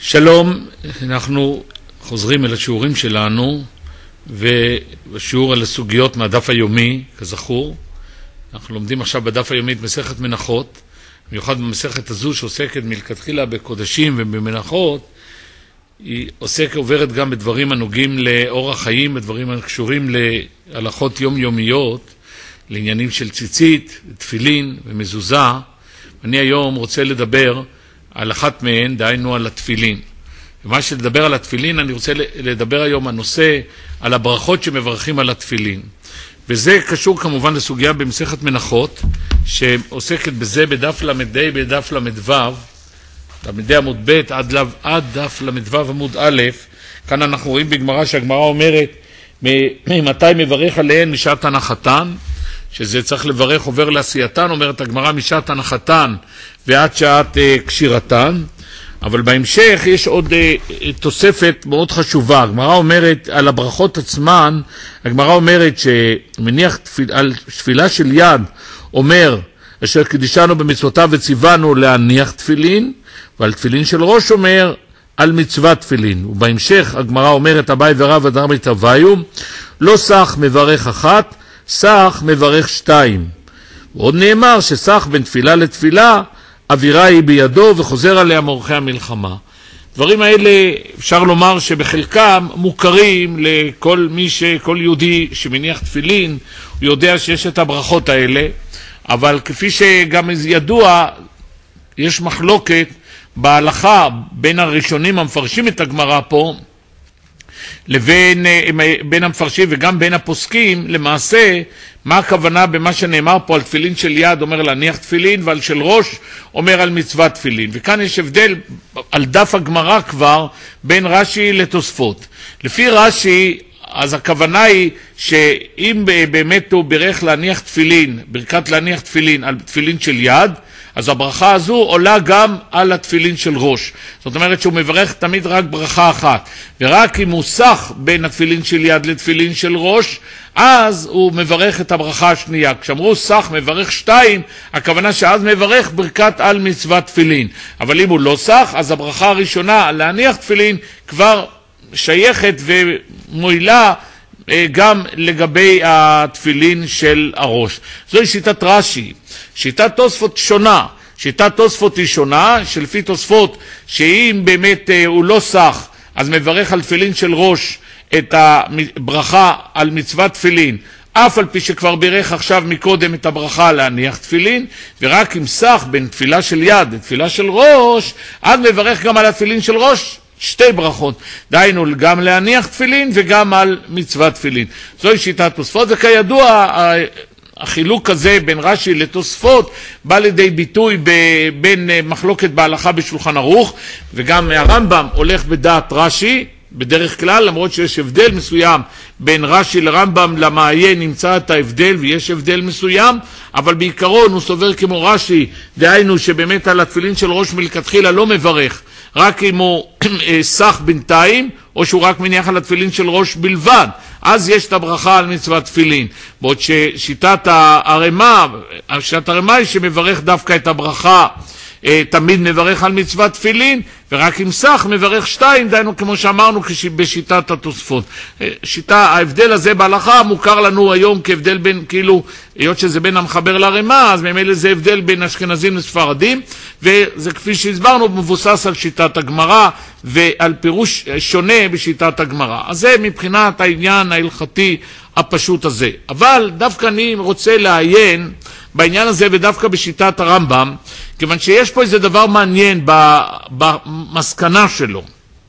שלום, אנחנו חוזרים אל השיעורים שלנו, ובשיעור על הסוגיות מהדף היומי, כזכור. אנחנו לומדים עכשיו בדף היומי את מסכת מנחות, במיוחד במסכת הזו שעוסקת מלכתחילה בקודשים ובמנחות, היא עוברת גם בדברים הנוגעים לאורח חיים, בדברים הקשורים להלכות יומיומיות, לעניינים של ציצית, תפילין ומזוזה. אני היום רוצה לדבר על אחת מהן, דהיינו על התפילין. ומה שלדבר על התפילין, אני רוצה לדבר היום הנושא על הברכות שמברכים על התפילין. וזה קשור כמובן לסוגיה במסכת מנחות, שעוסקת בזה בדף למדי, בדף למדו, למדי עמוד ב' עד דף למדו עמוד א'. כאן אנחנו רואים בגמרא שהגמרא אומרת, ממתי מברך עליהן משעת הנחתן, שזה צריך לברך עובר לעשייתן, אומרת הגמרא משעת הנחתן ועד שעת קשירתן. אבל בהמשך יש עוד תוספת מאוד חשובה. הגמרא אומרת על הברכות עצמן, הגמרא אומרת שמניח על תפילה של יד אומר אשר קדישנו במצוותיו וציוונו להניח תפילין, ועל תפילין של ראש אומר על מצוות תפילין. ובהמשך הגמרא אומרת אביי ורב אדר מתהוויו, לא סך מברך אחת, סך מברך שתיים. ועוד נאמר שסך בין תפילה לתפילה אווירה היא בידו וחוזר עליה מורכי המלחמה. דברים האלה אפשר לומר שבחלקם מוכרים לכל כל יהודי שמניח תפילין, הוא יודע שיש את הברכות האלה, אבל כפי שגם ידוע, יש מחלוקת בהלכה בין הראשונים המפרשים את הגמרא פה, לבין בין המפרשים וגם בין הפוסקים, למעשה מה הכוונה במה שנאמר פה על תפילין של יד אומר להניח תפילין, ועל של ראש אומר על מצוות תפילין. וכאן יש הבדל על דף הגמרא כבר בין רש"י לתוספות. לפי רש"י אז הכוונה היא שאם באמת הוא ברך להניח תפילין, ברכת להניח תפילין על תפילין של יד, אז הברכה הזו עולה גם על התפילין של ראש. זאת אומרת שהוא מברך תמיד רק ברכה אחת. ורק אם הוא סך בין התפילין של יד לתפילין של ראש, אז הוא מברך את הברכה השנייה. כשאמרו סך מברך שתיים, הכוונה שאז מברך ברכת על מצוות תפילין. אבל אם הוא לא סך, אז הברכה הראשונה להניח תפילין כבר שייכת ומועילה גם לגבי התפילין של הראש. זוהי שיטת רש"י. שיטת תוספות שונה. שיטת תוספות היא שונה, שלפי תוספות שאם באמת הוא לא סך, אז מברך על תפילין של ראש את הברכה על מצוות תפילין, אף על פי שכבר בירך עכשיו מקודם את הברכה להניח תפילין, ורק אם סך בין תפילה של יד לתפילה של ראש, אז מברך גם על התפילין של ראש שתי ברכות, דהיינו גם להניח תפילין וגם על מצוות תפילין. זוהי שיטת תוספות, וכידוע החילוק הזה בין רש"י לתוספות בא לידי ביטוי בין מחלוקת בהלכה בשולחן ערוך, וגם הרמב"ם הולך בדעת רש"י בדרך כלל, למרות שיש הבדל מסוים בין רש"י לרמב"ם, למעיין נמצא את ההבדל ויש הבדל מסוים, אבל בעיקרון הוא סובר כמו רש"י, דהיינו שבאמת על התפילין של ראש מלכתחילה לא מברך, רק אם הוא סך בינתיים, או שהוא רק מניח על התפילין של ראש בלבד, אז יש את הברכה על מצוות תפילין. בעוד ששיטת הרמ"א היא שמברך דווקא את הברכה, תמיד מברך על מצוות תפילין, ורק אם סך מברך שתיים, דהיינו כמו שאמרנו בשיטת התוספות. ההבדל הזה בהלכה מוכר לנו היום כהבדל בין, כאילו, היות שזה בין המחבר לרמ"א, אז ממילא זה הבדל בין אשכנזים לספרדים, וזה כפי שהסברנו מבוסס על שיטת הגמרא, ועל פירוש שונה בשיטת הגמרא. אז זה מבחינת העניין ההלכתי הפשוט הזה. אבל דווקא אני רוצה לעיין בעניין הזה, ודווקא בשיטת הרמב"ם, כיוון שיש פה איזה דבר מעניין במסקנה שלו.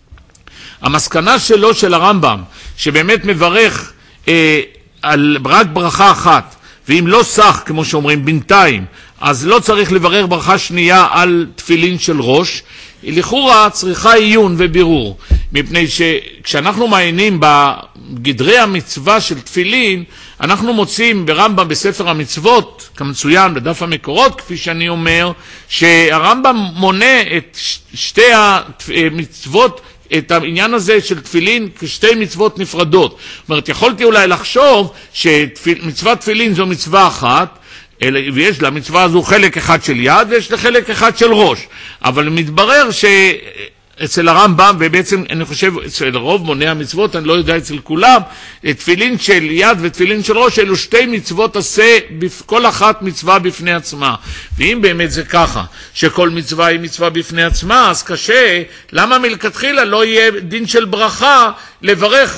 המסקנה שלו של הרמב"ם, שבאמת מברך על רק ברכה אחת, ואם לא סך, כמו שאומרים, בינתיים, אז לא צריך לברך ברכה שנייה על תפילין של ראש, לכאורה צריכה עיון ובירור, מפני שכשאנחנו מעיינים בגדרי המצווה של תפילין, אנחנו מוצאים ברמב"ם בספר המצוות, כמצוין בדף המקורות, כפי שאני אומר, שהרמב"ם מונה את שתי המצוות, את העניין הזה של תפילין כשתי מצוות נפרדות. זאת אומרת, יכולתי אולי לחשוב שמצוות תפילין זו מצווה אחת, ויש למצווה הזו חלק אחד של יד ויש לה חלק אחד של ראש, אבל מתברר אצל הרמב"ם, ובעצם אני חושב אצל רוב מוני המצוות, אני לא יודע אצל כולם, תפילין של יד ותפילין של ראש, אלו שתי מצוות עשה, כל אחת מצווה בפני עצמה. ואם באמת זה ככה, שכל מצווה היא מצווה בפני עצמה, אז קשה, למה מלכתחילה לא יהיה דין של ברכה לברך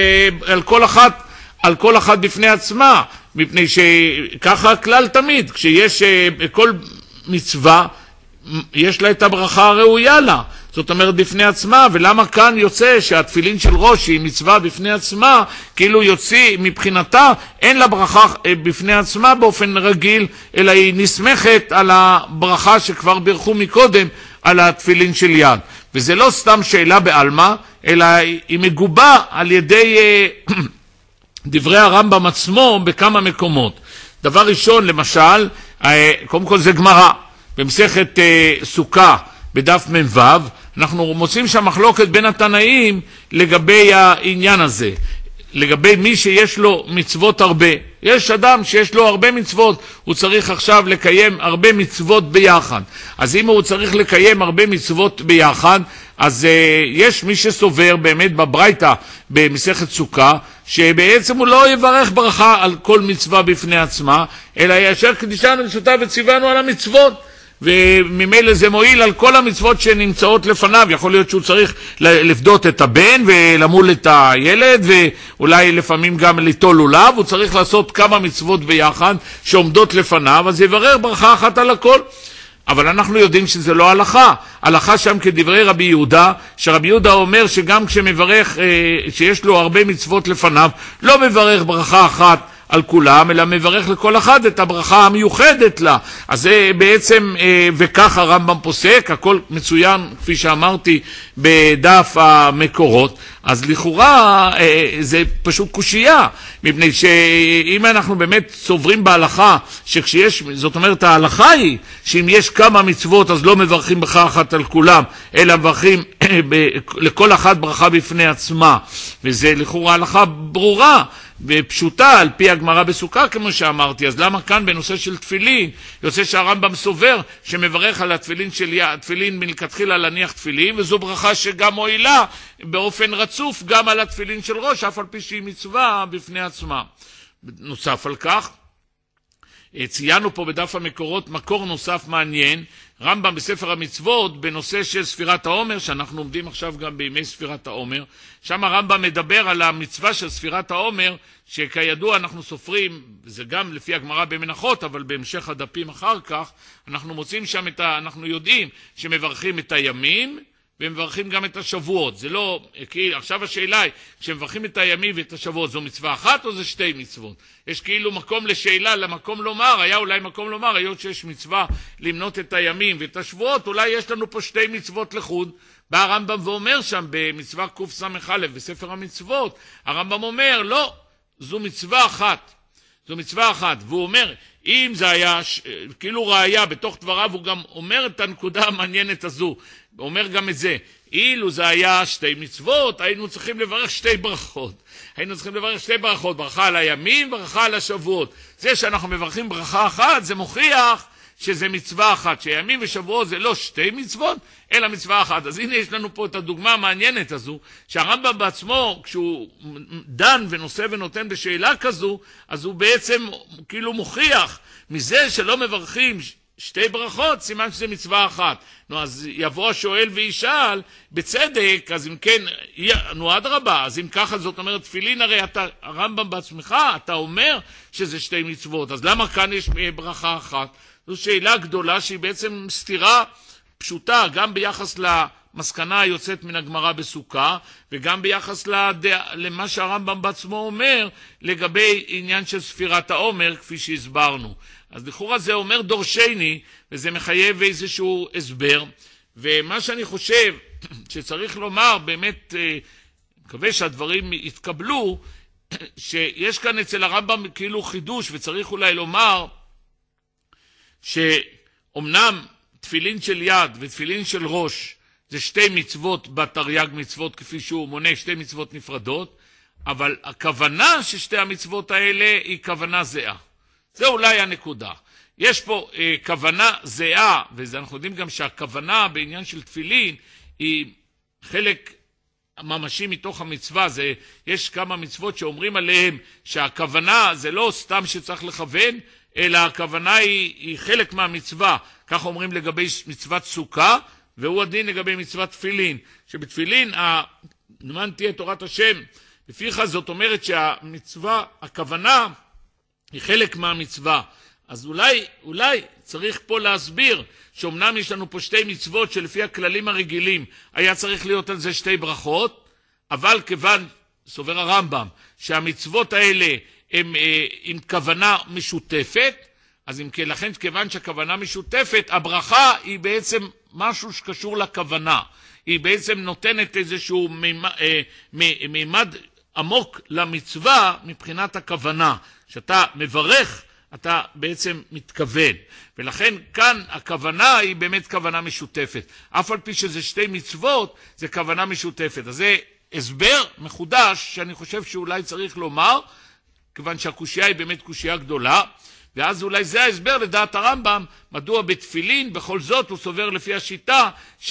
על כל אחת בפני עצמה? מפני שככה הכלל תמיד, כשיש כל מצווה, יש לה את הברכה הראויה לה, זאת אומרת בפני עצמה. ולמה כאן יוצא שהתפילין של ראש היא מצווה בפני עצמה, כאילו יוציא מבחינתה אין לה ברכה בפני עצמה באופן רגיל, אלא היא נסמכת על הברכה שכבר ברכו מקודם על התפילין של יד. וזה לא סתם שאלה בעלמא, אלא היא מגובה על ידי דברי הרמב"ם עצמו בכמה מקומות. דבר ראשון, למשל, קודם כל זה גמרא במסכת סוכה בדף מ"ו, אנחנו מוצאים שם מחלוקת בין התנאים לגבי העניין הזה, לגבי מי שיש לו מצוות הרבה. יש אדם שיש לו הרבה מצוות, הוא צריך עכשיו לקיים הרבה מצוות ביחד. אז אם הוא צריך לקיים הרבה מצוות ביחד, אז יש מי שסובר באמת בברייתא במסכת סוכה, שבעצם הוא לא יברך ברכה על כל מצווה בפני עצמה, אלא יאשר קדישנו לרשותיו וציוונו על המצוות, וממילא זה מועיל על כל המצוות שנמצאות לפניו. יכול להיות שהוא צריך לפדות את הבן ולמול את הילד, ואולי לפעמים גם ליטול לולב, הוא צריך לעשות כמה מצוות ביחד שעומדות לפניו, אז יברר ברכה אחת על הכל. אבל אנחנו יודעים שזה לא הלכה. הלכה שם כדברי רבי יהודה, שרבי יהודה אומר שגם כשמברך, שיש לו הרבה מצוות לפניו, לא מברך ברכה אחת על כולם, אלא מברך לכל אחד את הברכה המיוחדת לה. אז זה בעצם, וכך הרמב"ם פוסק, הכל מצוין, כפי שאמרתי, בדף המקורות. אז לכאורה זה פשוט קושייה, מפני שאם אנחנו באמת סוברים בהלכה, שכשיש, זאת אומרת ההלכה היא, שאם יש כמה מצוות אז לא מברכים ברכה אחת על כולם, אלא מברכים לכל אחד ברכה בפני עצמה, וזה לכאורה הלכה ברורה ופשוטה על פי הגמרא בסוכה כמו שאמרתי. אז למה כאן בנושא של תפילין יוצא שהרמב"ם סובר שמברך על התפילין של יד, תפילין מלכתחילה להניח תפילין, וזו ברכה שגם מועילה באופן רצוף גם על התפילין של ראש, אף על פי שהיא מצווה בפני עצמה. נוסף על כך, ציינו פה בדף המקורות מקור נוסף מעניין, רמב"ם בספר המצוות בנושא של ספירת העומר, שאנחנו עומדים עכשיו גם בימי ספירת העומר. שם הרמב"ם מדבר על המצווה של ספירת העומר, שכידוע אנחנו סופרים, זה גם לפי הגמרא במנחות, אבל בהמשך הדפים אחר כך, אנחנו מוצאים שם אנחנו יודעים שמברכים את הימים, ומברכים גם את השבועות. זה לא, כאילו, עכשיו השאלה היא, כשמברכים את הימים ואת השבועות, זו מצווה אחת או זה שתי מצוות? יש כאילו מקום לשאלה, למקום לומר, היה אולי מקום לומר, היות שיש מצווה למנות את הימים ואת השבועות, אולי יש לנו פה שתי מצוות לחוד. בא הרמב"ם ואומר שם במצווה קס"א בספר המצוות, הרמב"ם אומר, לא, זו מצווה אחת. זו מצווה אחת. והוא אומר, אם זה היה כאילו ראיה בתוך דבריו, הוא גם אומר את הנקודה המעניינת הזו. הוא אומר גם את זה, אילו זה היה שתי מצוות, היינו צריכים לברך שתי ברכות. היינו צריכים לברך שתי ברכות, ברכה על הימים, ברכה על השבועות. זה שאנחנו מברכים ברכה אחת, זה מוכיח שזה מצווה אחת, שימים ושבועות זה לא שתי מצוות, אלא מצווה אחת. אז הנה יש לנו פה את הדוגמה המעניינת הזו, שהרמב"ם בעצמו, כשהוא דן ונושא ונותן בשאלה כזו, אז הוא בעצם כאילו מוכיח מזה שלא מברכים שתי ברכות, סימן שזה מצווה אחת. נו, אז יבוא השואל וישאל, בצדק, אז אם כן, נו אדרבה, אז אם ככה זאת אומרת תפילין, הרי אתה, הרמב"ם בעצמך, אתה אומר שזה שתי מצוות, אז למה כאן יש ברכה אחת? זו שאלה גדולה שהיא בעצם סתירה פשוטה, גם ביחס למסקנה היוצאת מן הגמרא בסוכה, וגם ביחס למה שהרמב"ם בעצמו אומר, לגבי עניין של ספירת העומר, כפי שהסברנו. אז לכאורה זה אומר דורשני, וזה מחייב איזשהו הסבר. ומה שאני חושב שצריך לומר, באמת, מקווה שהדברים יתקבלו, שיש כאן אצל הרמב"ם כאילו חידוש, וצריך אולי לומר, שאומנם תפילין של יד ותפילין של ראש, זה שתי מצוות בתרי"ג מצוות, כפי שהוא מונה שתי מצוות נפרדות, אבל הכוונה ששתי המצוות האלה היא כוונה זהה. זה אולי הנקודה. יש פה כוונה זהה, ואנחנו יודעים גם שהכוונה בעניין של תפילין היא חלק ממשי מתוך המצווה. יש כמה מצוות שאומרים עליהם שהכוונה זה לא סתם שצריך לכוון, אלא הכוונה היא חלק מהמצווה. כך אומרים לגבי מצוות סוכה, והוא הדין לגבי מצוות תפילין, שבתפילין נאמן תהיה תורת השם בפיך, זאת אומרת שהמצווה, הכוונה היא חלק מהמצווה. אז אולי צריך פה להסביר שאומנם יש לנו פה שתי מצוות שלפי הכללים הרגילים היה צריך להיות על זה שתי ברכות, אבל כיוון, סובר הרמב"ם, שהמצוות האלה הם עם כוונה משותפת, אז אם כן, לכן כיוון שהכוונה משותפת, הברכה היא בעצם משהו שקשור לכוונה. היא בעצם נותנת איזשהו מימד עמוק למצווה מבחינת הכוונה. שאתה מברך, אתה בעצם מתכוון. ולכן כאן הכוונה היא באמת כוונה משותפת. אף על פי שזה שתי מצוות, זה כוונה משותפת. אז זה הסבר מחודש שאני חושב שאולי צריך לומר, כיוון שהקושייה היא באמת קושייה גדולה, ואז אולי זה ההסבר לדעת הרמב"ם, מדוע בתפילין בכל זאת הוא סובר לפי השיטה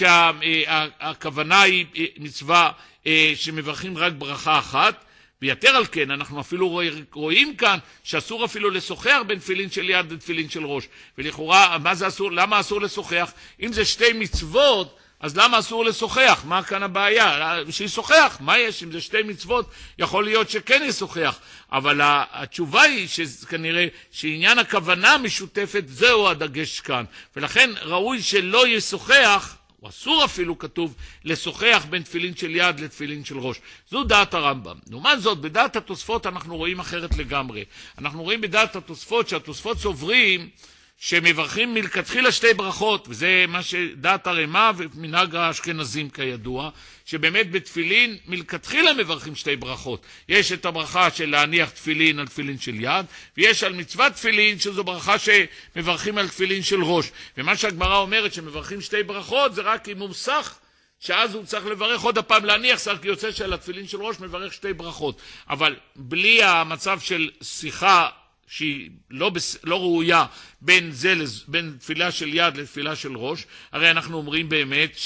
שהכוונה היא מצווה שמברכים רק ברכה אחת, ויתר על כן אנחנו אפילו רואים כאן שאסור אפילו לשוחח בין תפילין של יד לתפילין של ראש. ולכאורה, מה זה אסור? למה אסור לשוחח? אם זה שתי מצוות, אז למה אסור לשוחח? מה כאן הבעיה? שישוחח, מה יש? אם זה שתי מצוות, יכול להיות שכן ישוחח. אבל התשובה היא שכנראה שעניין הכוונה משותפת, זהו הדגש כאן. ולכן ראוי שלא ישוחח, או אסור אפילו כתוב, לשוחח בין תפילין של יד לתפילין של ראש. זו דעת הרמב"ם. לעומת זאת, בדעת התוספות אנחנו רואים אחרת לגמרי. אנחנו רואים בדעת התוספות שהתוספות סוברים שמברכים מלכתחילה שתי ברכות, וזה מה שדעת הרמ"א ומנהג האשכנזים כידוע, שבאמת בתפילין מלכתחילה מברכים שתי ברכות. יש את הברכה של להניח תפילין על תפילין של יד, ויש על מצוות תפילין שזו ברכה שמברכים על תפילין של ראש. ומה שהגמרא אומרת שמברכים שתי ברכות זה רק אם הוא מוסך, שאז הוא צריך לברך עוד הפעם להניח, כי יוצא שעל התפילין של ראש מברך שתי ברכות. אבל בלי המצב של שיחה שהיא לא ראויה בין תפילה של יד לתפילה של ראש, הרי אנחנו אומרים באמת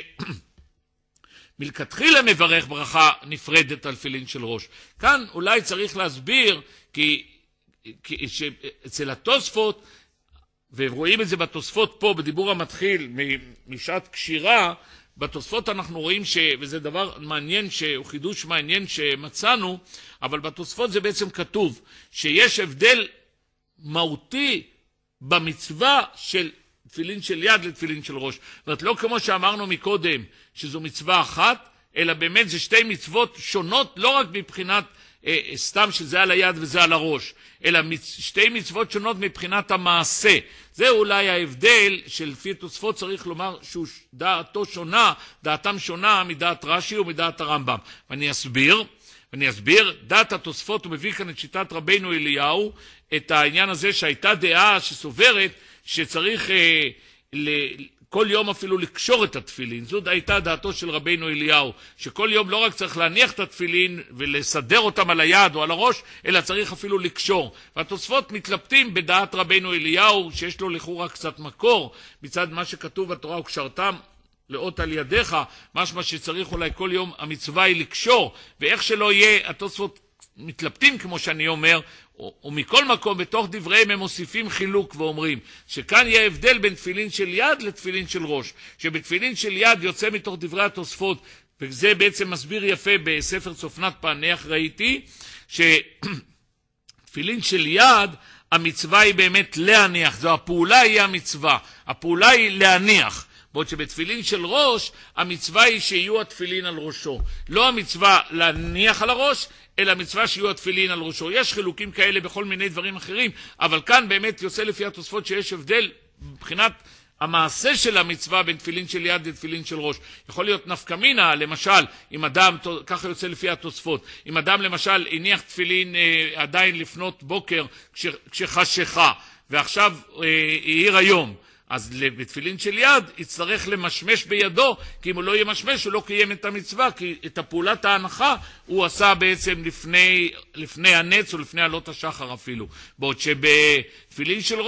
מלכתחילה מברך ברכה נפרדת על תפילין של ראש. כאן אולי צריך להסביר כי אצל התוספות, ורואים את זה בתוספות פה בדיבור המתחיל משעת קשירה, בתוספות אנחנו רואים וזה דבר מעניין, הוא חידוש מעניין שמצאנו, אבל בתוספות זה בעצם כתוב שיש הבדל מהותי במצווה של תפילין של יד לתפילין של ראש. זאת אומרת, לא כמו שאמרנו מקודם שזו מצווה אחת, אלא באמת זה שתי מצוות שונות, לא רק מבחינת סתם שזה על היד וזה על הראש, אלא שתי מצוות שונות מבחינת המעשה. זה אולי ההבדל שלפי תוספות צריך לומר דעתם שונה מדעת רש"י ומדעת הרמב"ם. ואני אסביר, דעת התוספות הוא מביא כאן את שיטת רבינו אליהו, את העניין הזה שהייתה דעה שסוברת שצריך כל יום אפילו לקשור את התפילין. זאת הייתה דעתו של רבינו אליהו, שכל יום לא רק צריך להניח את התפילין ולסדר אותם על היד או על הראש, אלא צריך אפילו לקשור. והתוספות מתלבטים בדעת רבינו אליהו, שיש לו לכאורה קצת מקור, מצד מה שכתוב בתורה, וקשרתם לאות על ידיך, משמע שצריך אולי כל יום המצווה היא לקשור, ואיך שלא יהיה, התוספות מתלבטים כמו שאני אומר, ומכל מקום בתוך דבריהם הם מוסיפים חילוק ואומרים שכאן יהיה הבדל בין תפילין של יד לתפילין של ראש, שבתפילין של יד יוצא מתוך דברי התוספות, וזה בעצם מסביר יפה בספר צופנת פענח ראיתי, שתפילין של יד המצווה היא באמת להניח, זו הפעולה היא המצווה, הפעולה היא להניח, בעוד שבתפילין של ראש המצווה היא שיהיו התפילין על ראשו, לא המצווה להניח על הראש, אלא מצווה שיהיו התפילין על ראשו. יש חילוקים כאלה בכל מיני דברים אחרים, אבל כאן באמת יוצא לפי התוספות שיש הבדל מבחינת המעשה של המצווה בין תפילין של יד לתפילין של ראש. יכול להיות נפקא מינה, למשל, אם אדם, ככה יוצא לפי התוספות, אם אדם למשל הניח תפילין עדיין לפנות בוקר כשחשיכה, ועכשיו העיר היום, אז בתפילין של יד יצטרך למשמש בידו, כי אם הוא לא ימשמש הוא לא קיים את המצווה, כי את הפעולת ההנחה הוא עשה בעצם לפני הנץ או לפני עלות השחר אפילו. בעוד שבתפילין של ראש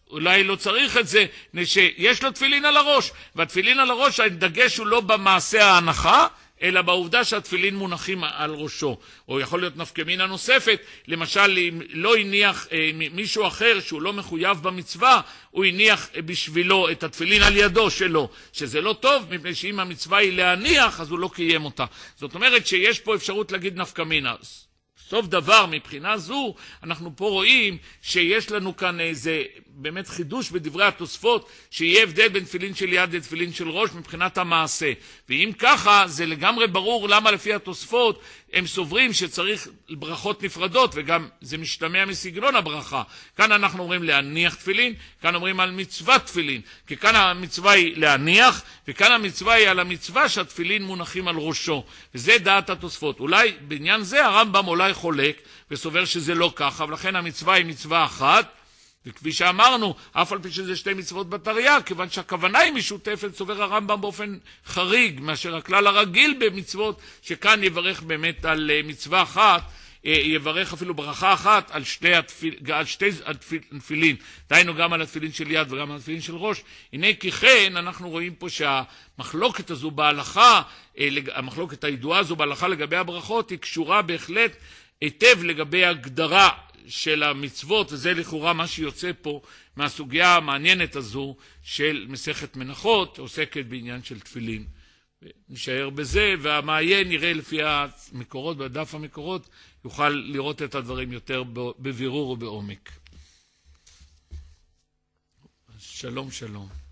אולי לא צריך את זה, שיש לו תפילין על הראש, והתפילין על הראש, הדגש הוא לא במעשה ההנחה, אלא בעובדה שהתפילין מונחים על ראשו. או יכול להיות נפקא מינה נוספת, למשל אם לא הניח מישהו אחר שהוא לא מחויב במצווה, הוא הניח בשבילו את התפילין על ידו שלו, שזה לא טוב, מפני שאם המצווה היא להניח, אז הוא לא קיים אותה. זאת אומרת שיש פה אפשרות להגיד נפקא מינה. סוף דבר, מבחינה זו, אנחנו פה רואים שיש לנו כאן איזה באמת חידוש בדברי התוספות, שיהיה הבדל בין תפילין של יד לתפילין של ראש מבחינת המעשה. ואם ככה, זה לגמרי ברור למה לפי התוספות הם סוברים שצריך ברכות נפרדות, וגם זה משתמע מסגנון הברכה. כאן אנחנו אומרים להניח תפילין, כאן אומרים על מצוות תפילין, כי כאן המצווה היא להניח, וכאן המצווה היא על המצווה שהתפילין מונחים על ראשו. וזה דעת התוספות. אולי בעניין זה הרמב"ם אולי חולק, וסובר שזה לא ככה, ולכן המצווה היא מצווה אחת, וכפי שאמרנו, אף על פי שזה שתי מצוות בתרי"ג, כיוון שהכוונה היא משותפת, סובר הרמב"ם באופן חריג, מאשר הכלל הרגיל במצוות, שכאן יברך באמת על מצווה אחת, יברך אפילו ברכה אחת על שתי התפילין, דהיינו גם על התפילין של יד וגם על התפילין של ראש. הנה כי כן, אנחנו רואים פה שהמחלוקת הזו בהלכה, המחלוקת הידועה הזו בהלכה לגבי הברכות, היא קשורה בהחלט היטב לגבי הגדרה של המצוות, וזה לכאורה מה שיוצא פה מהסוגיה המעניינת הזו של מסכת מנחות, עוסקת בעניין של תפילין. נשאר בזה, והמעיין נראה לפי המקורות, בדף המקורות, יוכל לראות את הדברים יותר בבירור ובעומק. שלום שלום.